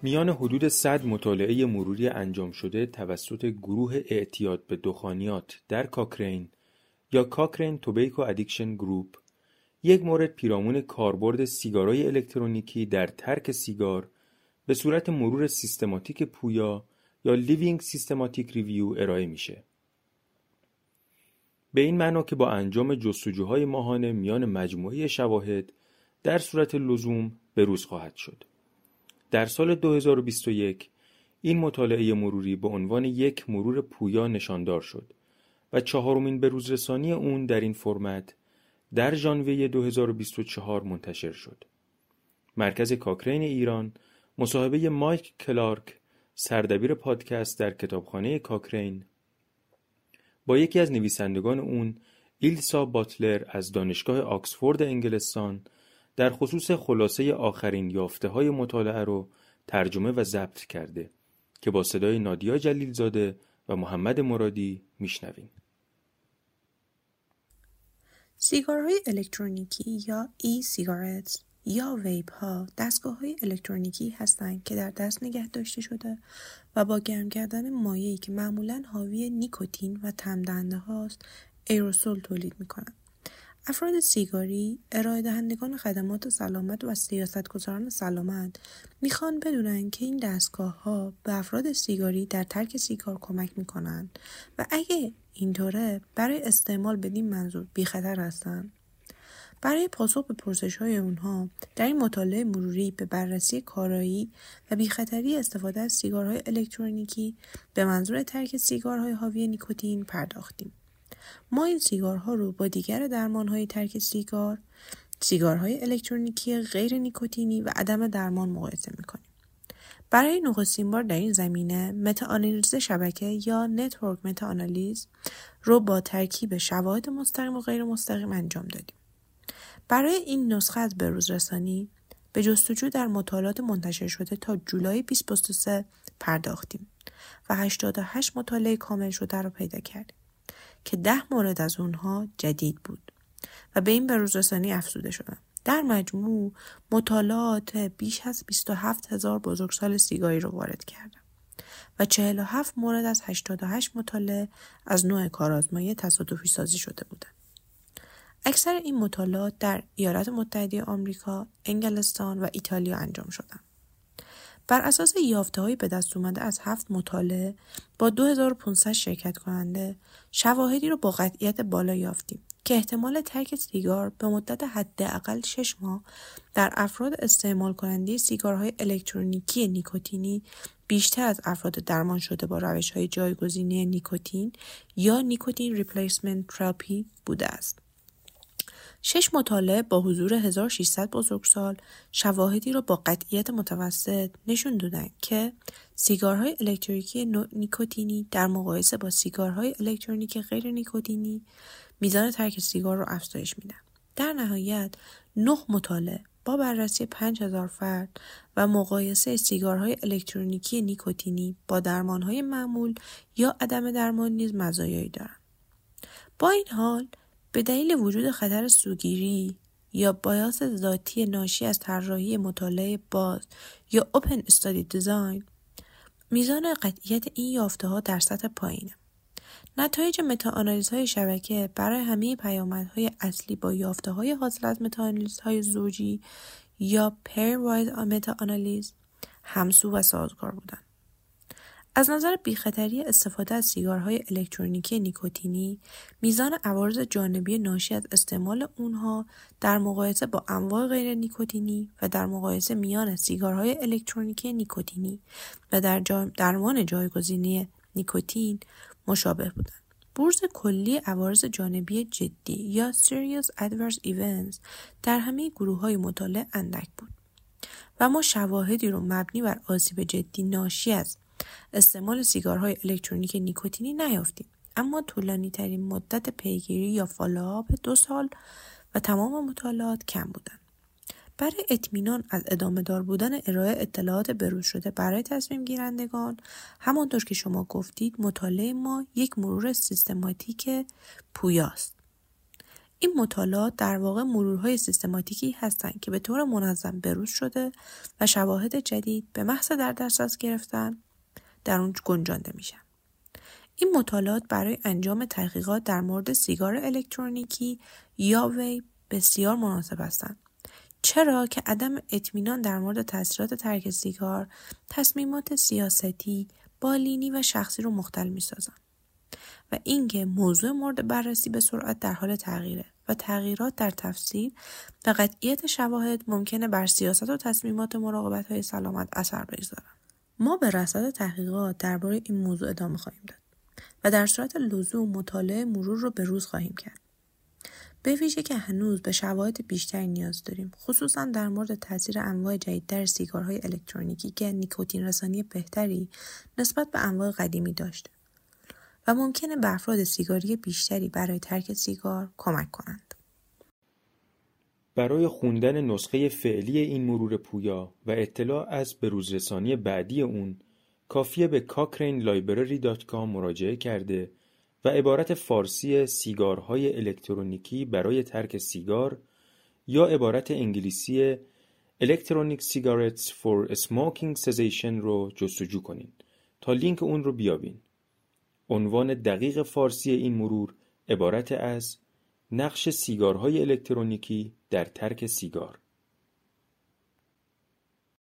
میان حدود 100 مطالعه مروری انجام شده توسط گروه اعتیاد به دخانیات در کاکرین یا کاکرین توبیکو ادیکشن گروپ، یک مورد پیرامون کاربرد سیگارهای الکترونیکی در ترک سیگار به صورت مرور سیستماتیک پویا یا لیوینگ سیستماتیک ریویو ارائه میشه. به این معنا که با انجام جستجوهای ماهانه میان مجموعه شواهد در صورت لزوم بروز خواهد شد. در سال 2021 این مطالعه مروری به عنوان یک مرور پویا نشاندار شد و چهارمین بروزرسانی اون در این فرمت در ژانویه 2024 منتشر شد. مرکز کاکرین ایران مصاحبه مایک کلارک، سردبیر پادکست در کتابخانه کاکرین، با یکی از نویسندگان اون، ایلسا باتلر از دانشگاه آکسفورد انگلستان، در خصوص خلاصه آخرین یافته‌های مطالعه رو ترجمه و ضبط کرده که با صدای نادیا جلیلزاده و محمد مرادی میشنویم. سیگارهای الکترونیکی یا ای-سیگارت یا ویپ ها دستگاه‌های الکترونیکی هستند که در دست نگه داشته شده و با گرم کردن مایعی که معمولاً حاوی نیکوتین و طعم‌دهنده هاست ایروسول تولید می‌کنند. افراد سیگاری، ارائه دهندگان خدمات سلامت و سیاستگزاران سلامت میخوان بدونن که این دستگاه‌ها به افراد سیگاری در ترک سیگار کمک میکنن و اگه اینطوره برای استعمال بدین منظور بی خطر هستن. برای پاسخ به پرسش‌های اونها در این مطالعه مروری به بررسی کارایی و بی‌خطری استفاده از سیگارهای الکترونیکی به منظور ترک سیگارهای حاوی نیکوتین پرداختیم. ما این سیگارها رو با دیگر درمان‌های ترک سیگار، سیگارهای الکترونیکی غیر نیکوتینی و عدم درمان مقایسه می‌کنیم. برای نخستین بار در این زمینه متاآنالیز شبکه یا نتورک متاآنالیز رو با ترکیب شواهد مستقیم و غیر مستقیم انجام دادیم. برای این نسخه از بروزرسانی به جستجو در مطالعات منتشر شده تا جولای 2023 پرداختیم و 88 مطالعه کامل شده رو پیدا کردیم که 10 مورد از اونها جدید بود و به این بروزرسانی افزوده شدن. در مجموع مطالعات بیش از 27,000 بزرگسال سیگاری رو وارد کردن و 47 مورد از 88 مطالعه از نوع کارآزمایی تصادفی سازی شده بودند. اکثر این مطالعات در ایالات متحده آمریکا، انگلستان و ایتالیا انجام شدند. بر اساس یافته‌های به دست اومده از 7 مطالعه با 2500 شرکت کننده، شواهدی رو با قطعیت بالا یافتیم که احتمال ترک سیگار به مدت حداقل 6 ماه در افراد استعمال کننده سیگارهای الکترونیکی نیکوتینی بیشتر از افراد درمان شده با روش‌های جایگزینی نیکوتین یا نیکوتین ریپلیسمنت تراپی بوده است. 6 مطالعه با حضور 1600 بزرگسال شواهدی را با قطعیت متوسط نشون دادند که سیگارهای الکترونیکی نیکوتینی در مقایسه با سیگارهای الکترونیکی غیر نیکوتینی میزان ترک سیگار را افزایش میدن. در نهایت 9 مطالعه با بررسی 5000 فرد و مقایسه سیگارهای الکترونیکی نیکوتینی با درمانهای معمول یا عدم درمان نیز مزایایی دارند. با این حال به دلیل وجود خطر سوگیری یا بایاس ذاتی ناشی از طراحی مطالعه باز یا اوپن استادی دیزاین، میزان قطعیت این یافته‌ها در سطح پایینه. نتایج متاآنالیزهای شبکه برای همه پیامدهای اصلی با یافته‌های حاصل از متاآنالیزهای زوجی یا پیر وایز متاآنالیز همسو و سازگار بودند. از نظر بیخطری استفاده از سیگارهای الکترونیکی نیکوتینی، میزان عوارض جانبی ناشی از استعمال اونها در مقایسه با انواع غیر نیکوتینی و در مقایسه میان سیگارهای الکترونیکی نیکوتینی و در درمان جایگزینی نیکوتین مشابه بودند. بورس کلی عوارض جانبی جدی یا Serious Adverse Events در همه گروه‌های مطالعه اندک بود و ما شواهدی رو مبنی بر آسیب جدی ناشی از استعمال سیگارهای الکترونیک نیکوتینی نیافتیم، اما طولانی ترین مدت پیگیری یا فالوآپ 2 سال و تمام مطالعات کم بودند. برای اطمینان از ادامه دار بودن ارائه اطلاعات بروز شده برای تصمیم گیرندگان، همانطور که شما گفتید مطالعه ما یک مرور سیستماتیک پویاست. این مطالعات در واقع مرورهای سیستماتیکی هستند که به طور منظم بروز شده و شواهد جدید به محض در دسترس گرفتن در اون گنجانده میشن. این مطالعات برای انجام تحقیقات در مورد سیگار الکترونیکی یا ویپ بسیار مناسب هستند. چرا که عدم اطمینان در مورد تاثیرات ترک سیگار تصمیمات سیاستی، بالینی و شخصی رو مختل می‌سازن و اینکه موضوع مورد بررسی به سرعت در حال تغییره و تغییرات در تفسیر و قطعیت شواهد ممکنه بر سیاست و تصمیمات مراقبت‌های سلامت اثر بگذارن. ما به رصد تحقیقات درباره این موضوع ادامه خواهیم داد و در صورت لزوم مطالعه مرور رو به روز خواهیم کرد. به ویژه که هنوز به شواهد بیشتری نیاز داریم، خصوصا در مورد تاثیر انواع جدیدتر سیگارهای الکترونیکی که نیکوتین رسانی بهتری نسبت به انواع قدیمی داشته و ممکنه به افراد سیگاری بیشتری برای ترک سیگار کمک کنند. برای خوندن نسخه فعلی این مرور پویا و اطلاع از بروزرسانی بعدی اون کافیه به cochranelibrary.com مراجعه کرده و عبارت فارسی سیگارهای الکترونیکی برای ترک سیگار یا عبارت انگلیسی Electronic Cigarettes for Smoking Cessation رو جستجو کنین تا لینک اون رو بیابین. عنوان دقیق فارسی این مرور عبارت از نقش سیگارهای الکترونیکی در ترک سیگار.